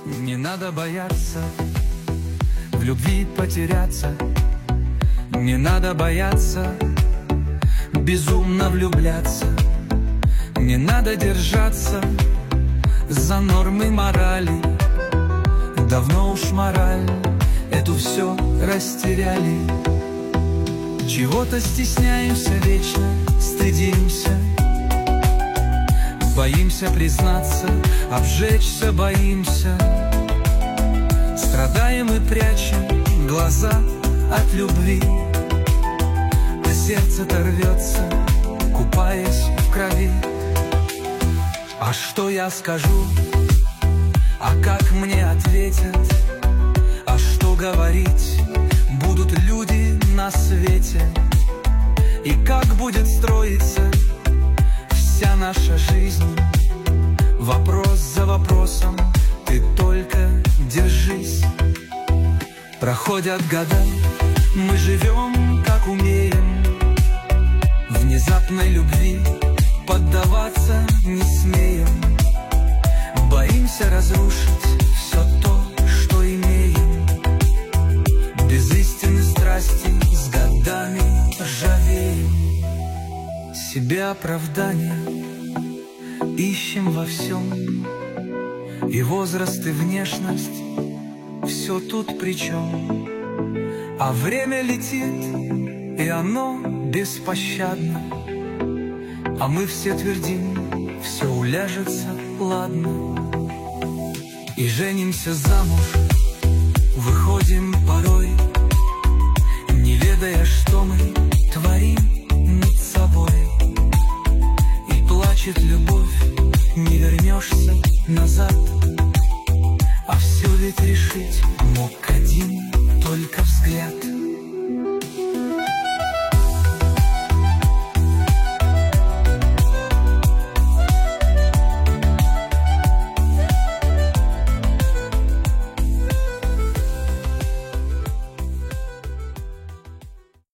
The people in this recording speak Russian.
Не надо бояться в любви потеряться, не надо бояться безумно влюбляться, не надо держаться за нормы морали. Давно уж мораль эту все растеряли. Чего-то стесняемся вечно, стыдимся, боимся признаться, обжечься боимся. Страдаем и прячем глаза от любви, а сердце-то рвется, купаясь в крови. А что я скажу? А как мне ответят? А что говорить будут люди на свете? И как будет строиться вся наша жизнь? Вопрос за вопросом, ты только держись. Проходят года, мы живем как умеем, внезапной любви поддаваться не смеем. Боимся разрушить все то, что имеем. Без истины страсти с годами ржавеем. Себе оправдание ищем во всем, и возраст, и внешность, все тут при чем. А время летит, и оно беспощадно, а мы все твердим, все уляжется, ладно. И женимся замуж, выходим порой, не ведая, что мы творим над собой. И плачет любовь, не вернешься назад, а все ведь решить мог один